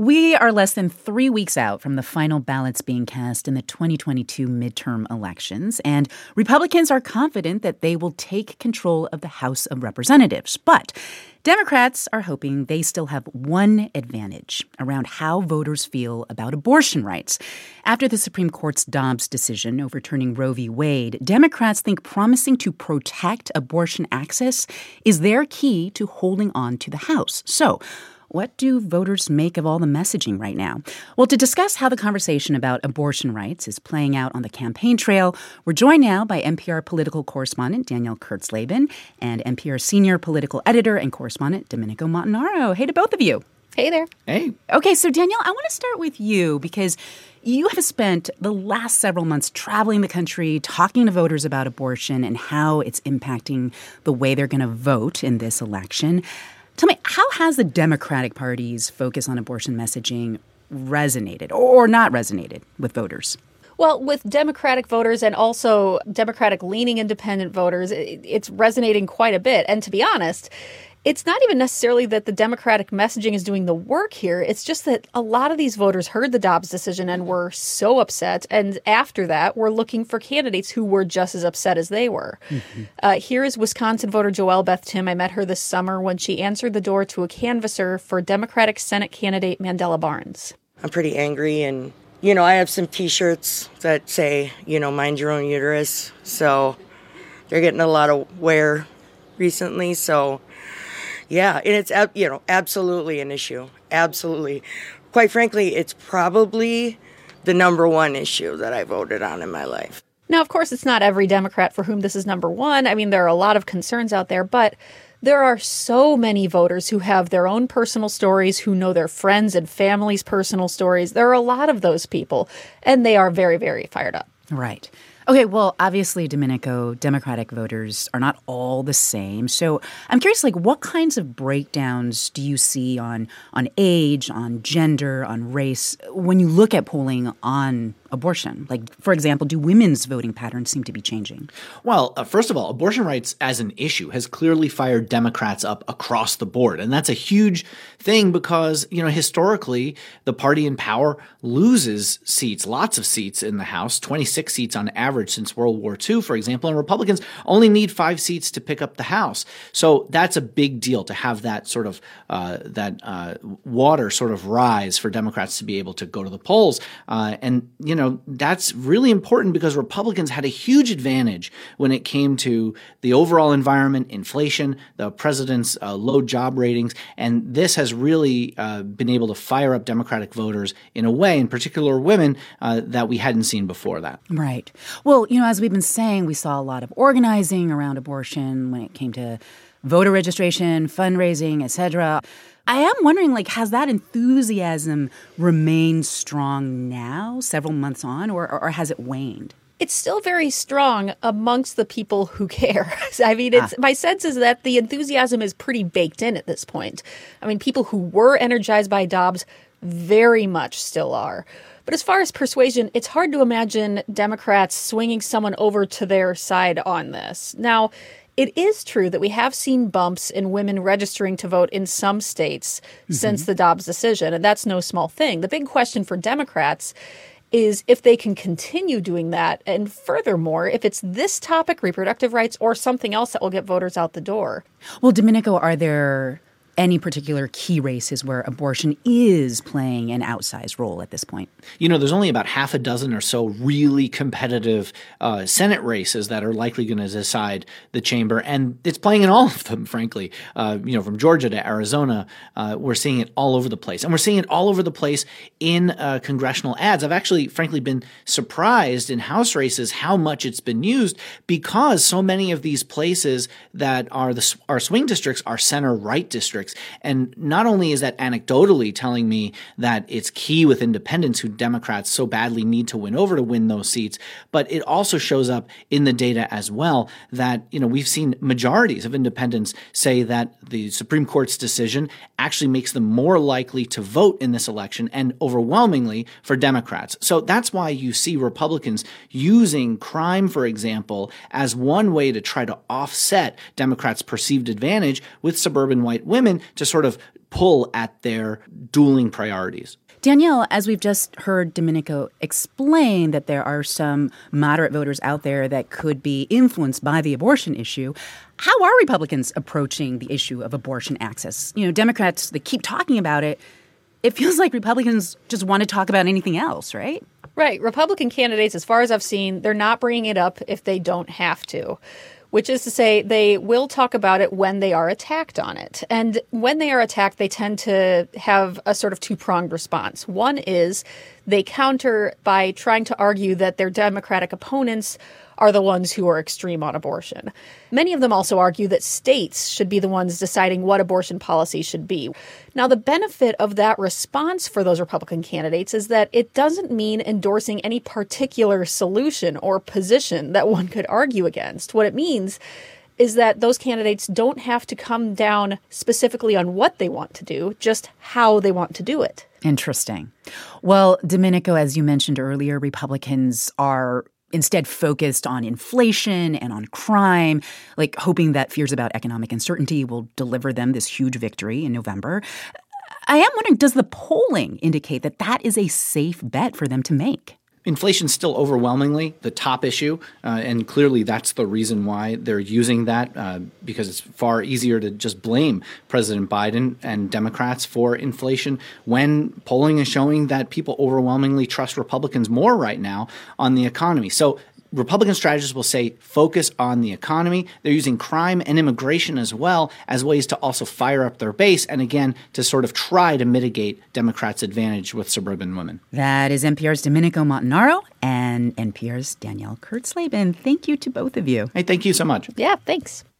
We are less than 3 weeks out from the final ballots being cast in the 2022 midterm elections, and Republicans are confident that they will take control of the House of Representatives. But Democrats are hoping they still have one advantage around how voters feel about abortion rights. After the Supreme Court's Dobbs decision overturning Roe v. Wade, Democrats think promising to protect abortion access is their key to holding on to the House. So, what do voters make of all the messaging right now? Well, to discuss how the conversation about abortion rights is playing out on the campaign trail, we're joined now by NPR political correspondent Danielle Kurtzleben and NPR senior political editor and correspondent Domenico Montanaro. Hey to both of you. Hey there. Hey. Okay, so Danielle, I want to start with you because you have spent the last several months traveling the country, talking to voters about abortion and how it's impacting the way they're going to vote in this election. Tell me, how has the Democratic Party's focus on abortion messaging resonated or not resonated with voters? Well, with Democratic voters and also Democratic-leaning independent voters, it's resonating quite a bit. And to be honest, it's not even necessarily that the Democratic messaging is doing the work here. It's just that a lot of these voters heard the Dobbs decision and were so upset. And after that, were looking for candidates who were just as upset as they were. Mm-hmm. Here is Wisconsin voter Joelle Beth Tim. I met her this summer when she answered the door to a canvasser for Democratic Senate candidate Mandela Barnes. I'm pretty angry, and, I have some T-shirts that say, mind your own uterus. So they're getting a lot of wear recently, so... Yeah, and it's, absolutely an issue. Absolutely. Quite frankly, it's probably the number one issue that I voted on in my life. Now, of course, it's not every Democrat for whom this is number one. I mean, there are a lot of concerns out there, but there are so many voters who have their own personal stories, who know their friends' and families' personal stories. There are a lot of those people, and they are very, very fired up. Right. Okay, well, obviously, Domenico, Democratic voters are not all the same. So I'm curious, what kinds of breakdowns do you see on age, on gender, on race when you look at polling on abortion? For example, do women's voting patterns seem to be changing? Well, first of all, abortion rights as an issue has clearly fired Democrats up across the board. And that's a huge thing because, historically, the party in power loses seats, lots of seats in the House, 26 seats on average since World War II, for example, and Republicans only need 5 seats to pick up the House. So that's a big deal to have that sort of water sort of rise for Democrats to be able to go to the polls. That's really important because Republicans had a huge advantage when it came to the overall environment, inflation, the president's low job ratings, and this has really been able to fire up Democratic voters in a way, in particular women, that we hadn't seen before that. Right. Well, as we've been saying, we saw a lot of organizing around abortion when it came to voter registration, fundraising, etc. I am wondering, has that enthusiasm remained strong now, several months on, or has it waned? It's still very strong amongst the people who care. I mean, my sense is that the enthusiasm is pretty baked in at this point. I mean, people who were energized by Dobbs very much still are. But as far as persuasion, it's hard to imagine Democrats swinging someone over to their side on this. Now, it is true that we have seen bumps in women registering to vote in some states since the Dobbs decision, and that's no small thing. The big question for Democrats is if they can continue doing that, and furthermore, if it's this topic, reproductive rights, or something else that will get voters out the door. Well, Domenico, are there any particular key races where abortion is playing an outsized role at this point? There's only about half a dozen or so really competitive Senate races that are likely going to decide the chamber, and it's playing in all of them, frankly. From Georgia to Arizona, we're seeing it all over the place. And we're seeing it all over the place in congressional ads. I've actually, frankly, been surprised in House races how much it's been used because so many of these places that are our swing districts are center-right districts. And not only is that anecdotally telling me that it's key with independents who Democrats so badly need to win over to win those seats, but it also shows up in the data as well that, we've seen majorities of independents say that the Supreme Court's decision actually makes them more likely to vote in this election and overwhelmingly for Democrats. So that's why you see Republicans using crime, for example, as one way to try to offset Democrats' perceived advantage with suburban white women to sort of pull at their dueling priorities. Danielle, as we've just heard Domenico explain that there are some moderate voters out there that could be influenced by the abortion issue, how are Republicans approaching the issue of abortion access? Democrats, they keep talking about it. It feels like Republicans just want to talk about anything else, right? Right. Republican candidates, as far as I've seen, they're not bringing it up if they don't have to. Which is to say, they will talk about it when they are attacked on it. And when they are attacked, they tend to have a sort of two-pronged response. One is they counter by trying to argue that their Democratic opponents are the ones who are extreme on abortion. Many of them also argue that states should be the ones deciding what abortion policy should be. Now, the benefit of that response for those Republican candidates is that it doesn't mean endorsing any particular solution or position that one could argue against. What it means is that those candidates don't have to come down specifically on what they want to do, just how they want to do it. Interesting. Well, Domenico, as you mentioned earlier, Republicans are instead focused on inflation and on crime, like hoping that fears about economic uncertainty will deliver them this huge victory in November. I am wondering, does the polling indicate that that is a safe bet for them to make? Inflation's still overwhelmingly the top issue, and clearly that's the reason why they're using that, because it's far easier to just blame President Biden and Democrats for inflation when polling is showing that people overwhelmingly trust Republicans more right now on the economy. So Republican strategists will say focus on the economy. They're using crime and immigration as well as ways to also fire up their base and, again, to sort of try to mitigate Democrats' advantage with suburban women. That is NPR's Domenico Montanaro and NPR's Danielle Kurtzleben. Thank you to both of you. Hey, thank you so much. Yeah, thanks.